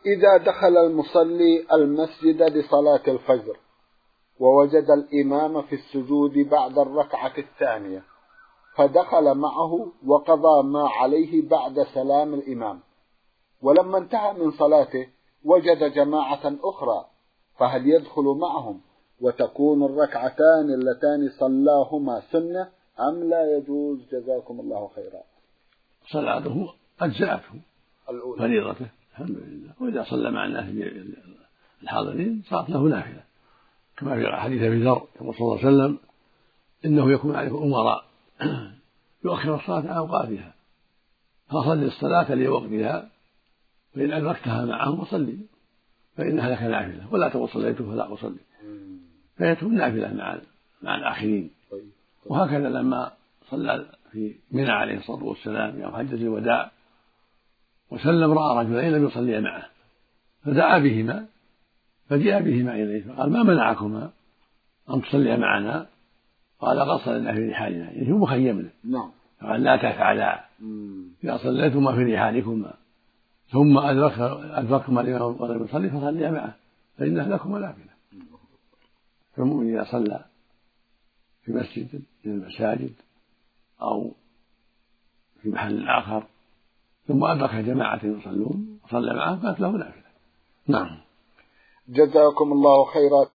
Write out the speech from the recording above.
إذا دخل المصلي المسجد لصلاة الفجر ووجد الإمام في السجود بعد الركعة الثانية، فدخل معه وقضى ما عليه بعد سلام الإمام، ولما انتهى من صلاته وجد جماعة أخرى، فهل يدخل معهم وتكون الركعتان اللتان صلاهما سنة أم لا يجوز؟ جزاكم الله خيرا. صلاته أجزأته فريضته الحمد لله، وإذا صلى مع الناس الحاضرين صارت له نافلة، كما في حديث أبي ذر يقول صلى الله عليه وسلم: إنه يكون عليكم أمراء يؤخر الصلاة عن أوقاتها، فصل الصلاة لوقتها، فإن أدركتها معهم فصلي فإنها لك نافلة، ولا تقل صليت فلا أصلي، فيكون نافلة مع الآخرين. وهكذا لما صلى في منى عليه الصلاة والسلام يوم حجة الوداع وسلم رأى رجلين لم يصليا معه، فدعا بهما فجاء بهما إليه فقال: ما منعكما أن تصليا معنا؟ قال: قد صلينا في رحالنا، يعني هو مخيمنا. قال: لا تفعلا، إذا صليتما في رحالكما ثم أدركتما الإمام ولم يصلي فصليا معه فإنها لكما نافلة. فالمؤمن إذا صلى في مسجد من المساجد أو في محل آخر ثم أدرك جماعة يصلون وصلى معهم فات له نافلة. نعم. جزاكم الله خيرا.